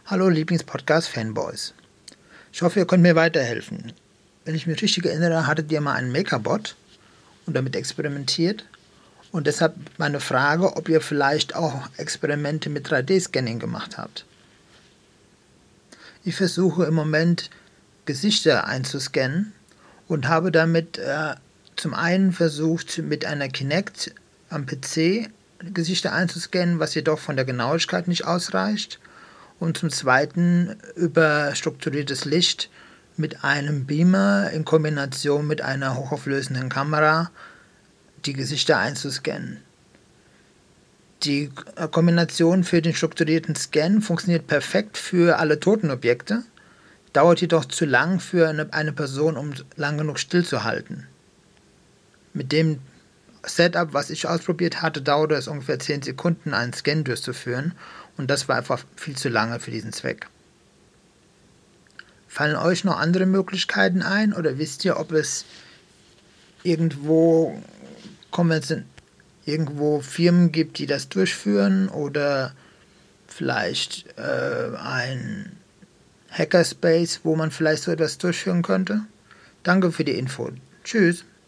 Hallo Lieblingspodcast-Fanboys. Ich hoffe, ihr könnt mir weiterhelfen. Wenn ich mich richtig erinnere, hattet ihr mal einen Makerbot und damit experimentiert. Und deshalb meine Frage, ob ihr vielleicht auch Experimente mit 3D-Scanning gemacht habt. Ich versuche im Moment Gesichter einzuscannen und habe damit zum einen versucht, mit einer Kinect am PC Gesichter einzuscannen, was jedoch von der Genauigkeit nicht ausreicht. Und zum Zweiten über strukturiertes Licht mit einem Beamer in Kombination mit einer hochauflösenden Kamera die Gesichter einzuscannen. Die Kombination für den strukturierten Scan funktioniert perfekt für alle toten Objekte, dauert jedoch zu lang für eine Person, um lang genug stillzuhalten. Mit dem Setup, was ich ausprobiert hatte, dauerte es ungefähr 10 Sekunden, einen Scan durchzuführen, und das war einfach viel zu lange für diesen Zweck. Fallen euch noch andere Möglichkeiten ein oder wisst ihr, ob es irgendwo Firmen gibt, die das durchführen, oder vielleicht ein Hackerspace, wo man vielleicht so etwas durchführen könnte? Danke für die Info. Tschüss.